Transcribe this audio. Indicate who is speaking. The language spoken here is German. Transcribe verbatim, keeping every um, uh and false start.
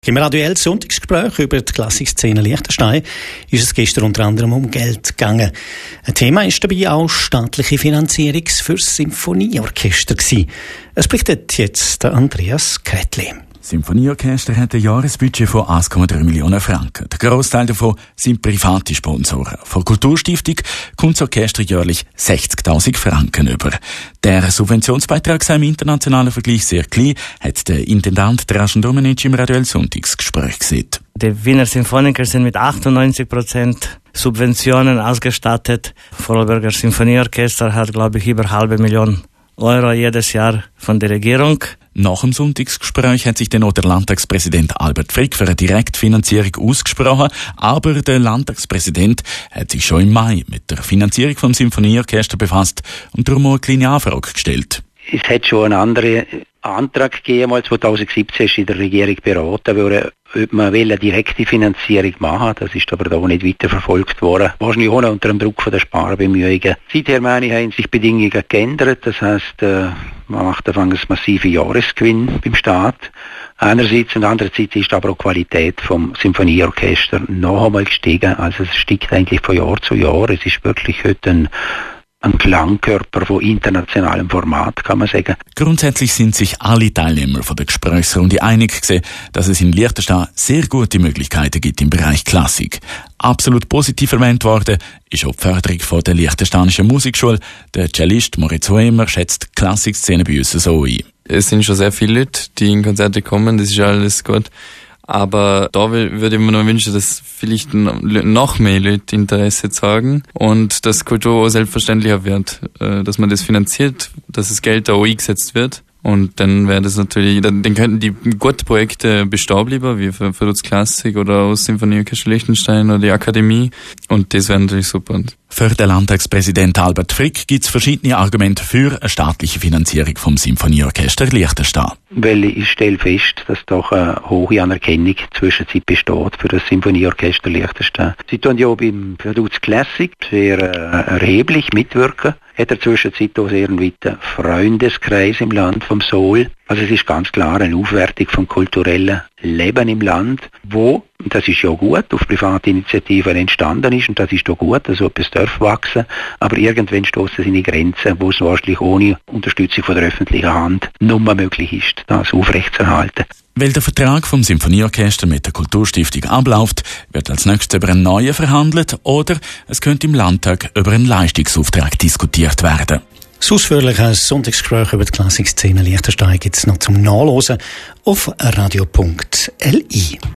Speaker 1: Im Radio L Sonntagsgespräch über die Klassikszene Liechtenstein ist es gestern unter anderem um Geld gegangen. Ein Thema ist dabei auch staatliche Finanzierung fürs Symphonieorchester gewesen. Es berichtet jetzt der Andreas Kretli.
Speaker 2: Das Symphonieorchester hat ein Jahresbudget von eins Komma drei Millionen Franken. Der Grossteil davon sind private Sponsoren. Von der Kulturstiftung kommt das Orchester jährlich sechzigtausend Franken über. Der Subventionsbeitrag sei im internationalen Vergleich sehr klein, hat der Intendant Dražen Domenič im Radio L Sonntagsgespräch gesehen.
Speaker 3: Die Wiener Symphoniker sind mit achtundneunzig Prozent Subventionen ausgestattet. Vorarlberger Symphonieorchester hat, glaube ich, über eine halbe Million Euro jedes Jahr von der Regierung.
Speaker 2: Nach dem Sonntagsgespräch hat sich dann auch der Landtagspräsident Albert Frick für eine Direktfinanzierung ausgesprochen, aber der Landtagspräsident hat sich schon im Mai mit der Finanzierung vom Symphonieorchester befasst und darum auch eine kleine Anfrage gestellt.
Speaker 4: Es hat schon einen anderen Antrag gegeben, mal zweitausendsiebzehn ist in der Regierung beraten worden, ob man eine direkte Finanzierung machen. Das ist aber da nicht weiterverfolgt worden. Wahrscheinlich auch unter dem Druck von der Sparbemühungen. Seither meine ich, haben sich Bedingungen geändert. Das heisst, man macht anfangs einen massiven Jahresgewinn beim Staat. Einerseits und andererseits ist aber auch die Qualität vom Symphonieorchester noch einmal gestiegen. Also es steigt eigentlich von Jahr zu Jahr. Es ist wirklich heute ein Ein Klangkörper von internationalem Format, kann man sagen.
Speaker 2: Grundsätzlich sind sich alle Teilnehmer von der Gesprächsrunde einig gewesen, dass es in Liechtenstein sehr gute Möglichkeiten gibt im Bereich Klassik. Absolut positiv erwähnt worden ist auch die Förderung von der Liechtensteinischen Musikschule. Der Cellist Moritz Hoemer schätzt die Klassikszene bei uns so ein.
Speaker 5: Es sind schon sehr viele Leute, die in Konzerte kommen, das ist alles gut. Aber da würde ich mir noch wünschen, dass vielleicht noch mehr Leute Interesse zeigen und dass Kultur auch selbstverständlicher wird, dass man das finanziert, dass das Geld da auch eingesetzt wird. Und dann wäre das natürlich, dann, dann könnten die guten Projekte bestehen bleiben, wie für, für das Klassik oder aus Symphonieorchester Liechtenstein oder die Akademie. Und das wäre natürlich super.
Speaker 2: Für den Landtagspräsident Albert Frick gibt es verschiedene Argumente für eine staatliche Finanzierung vom Symphonieorchester Liechtenstein.
Speaker 4: Weil ich stelle fest, dass doch eine hohe Anerkennung zwischenzeit besteht für das Symphonieorchester Liechtenstein. Sie tun ja beim Verduz Classic sehr äh, erheblich mitwirken. Hat er zwischenzeit auch sehr einen weiten Freundeskreis im Land vom Soul. Also es ist ganz klar eine Aufwertung vom kulturellen Leben im Land, wo, das ist ja gut, auf private Initiativen entstanden ist und das ist doch gut, also etwas darf wachsen, aber irgendwann stoßen es in die Grenzen, wo es wahrscheinlich ohne Unterstützung von der öffentlichen Hand nicht mehr möglich ist, das aufrechtzuerhalten.
Speaker 2: Weil der Vertrag vom Symphonieorchester mit der Kulturstiftung abläuft, wird als nächstes über einen neuen verhandelt oder es könnte im Landtag über einen Leistungsauftrag diskutiert werden.
Speaker 1: Das ausführliche Sonntagsgespräch über die Klassikszene Liechtenstein gibt es noch zum Nachlesen auf radio punkt l i.